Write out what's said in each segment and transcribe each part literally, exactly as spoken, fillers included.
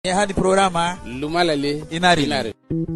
Ya hadi programa Lumalale Inari. Inari.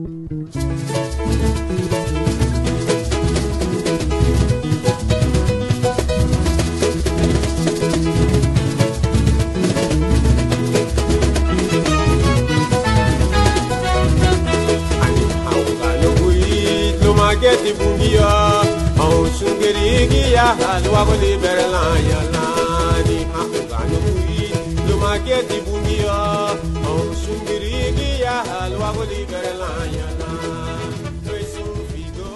Lumageti bungia, au sungeri ya halwa goli berla ya lani hakani kui. Lumageti bungia, au sungeri ya halwa goli berla ya lani. Toisu figo.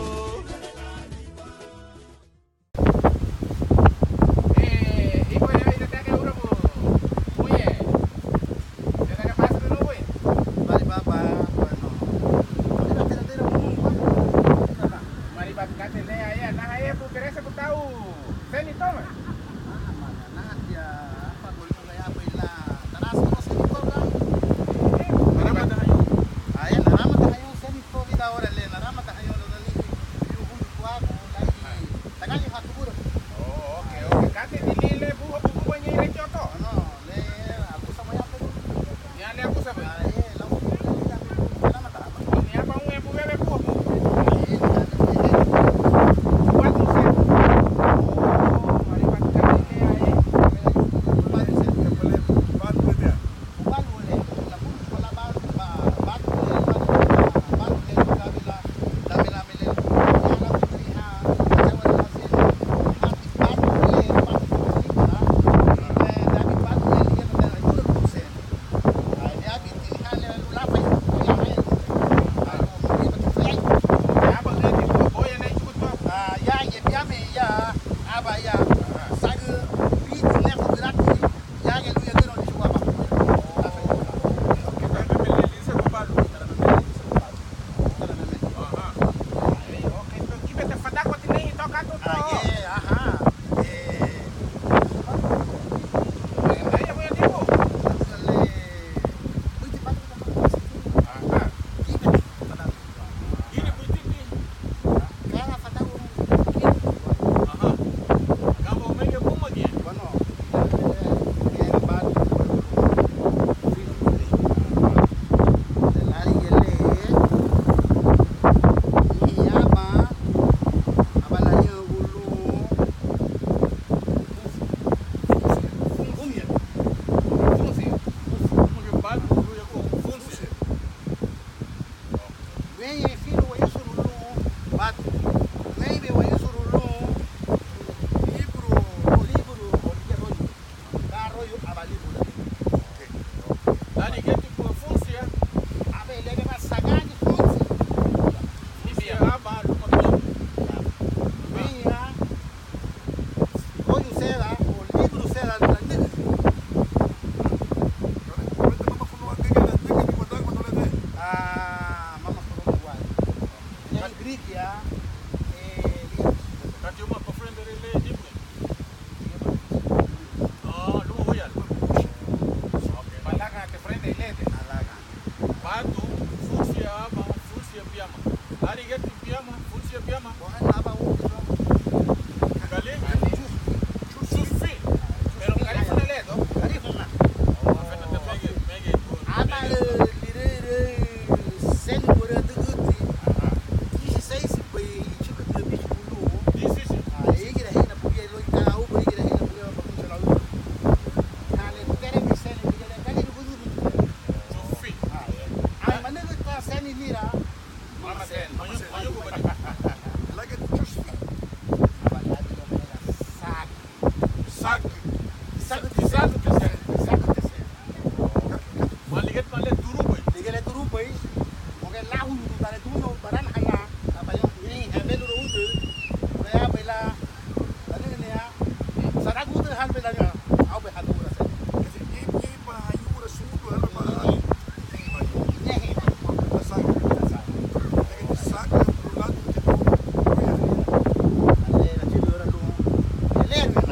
Eh, ibu ya ina taka uramu. Oye. Ya taka pasa dulu boy. Mari papa, bueno. Mari papa tera mungu. Mari bab kate le aya na aya bu keresa ku tahu. Seni toma. Nah, dia apa boleh mulai apa ila. Taras ko sa ito ka. Narama tayo. Ay, narama tayo sa ito kita ora le. Narama tayo lo dali. Yung hulu ko ako lagi. Tagal yung hatuburo. Oh, okay, okay. Kate dilile bu bu bu niya rechoto. Ano, le ako sa maya pero. Ya le aku sa ba. Ay, lawo. Narama ta. Ni apa un bu bebe bu. Ay, Cuatro cero. Oh, mari bab kate le aya.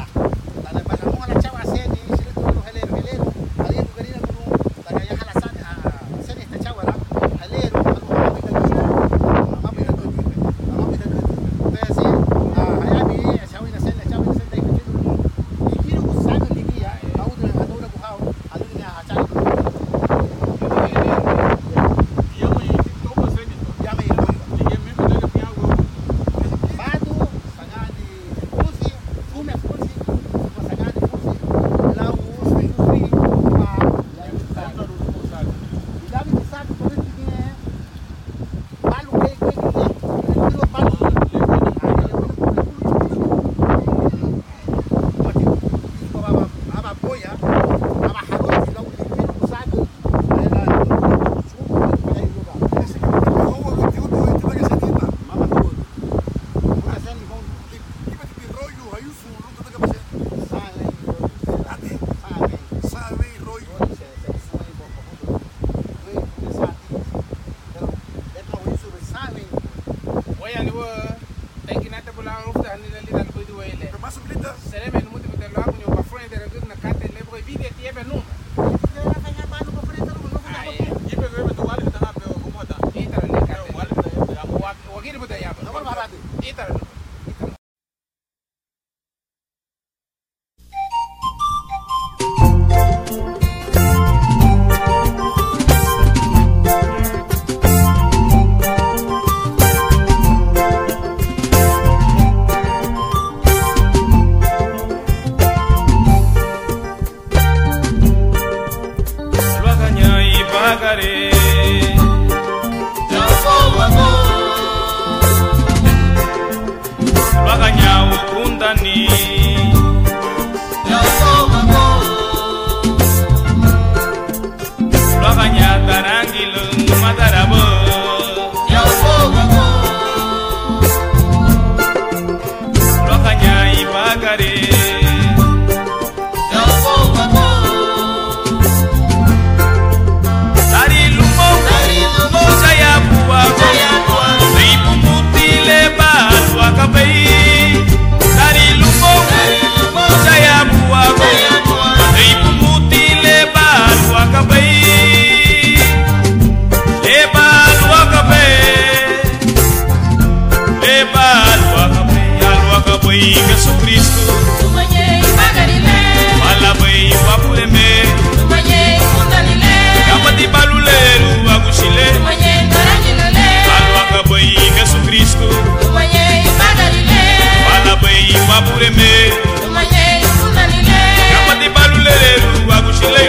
Sana bagare Lwaganya ukundani Lwaganya tarangilo madarabo Lwaganya ibagare Dari lumo saya buat Ibu mutile balu akabai Dari lumo saya buat Ibu mutile balu akabai Le balu akabai Le balu akabai Alu akabai Yesus Kristus Malabai wapuleme Kapati baluleru agushile Alu akabai Yesus Kristus Malabai wapuleme Kapati baluleru agushile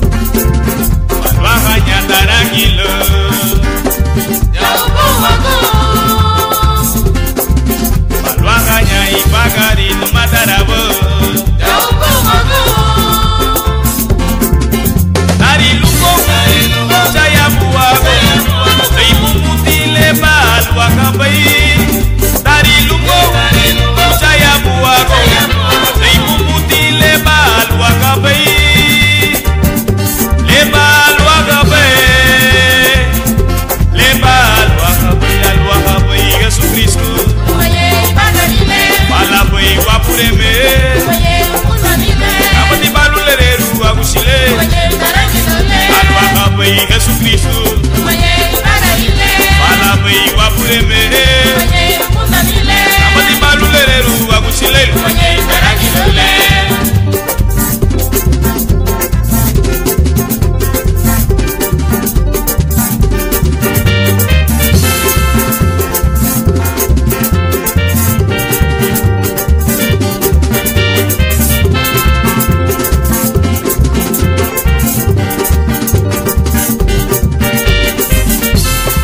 Go, go, go.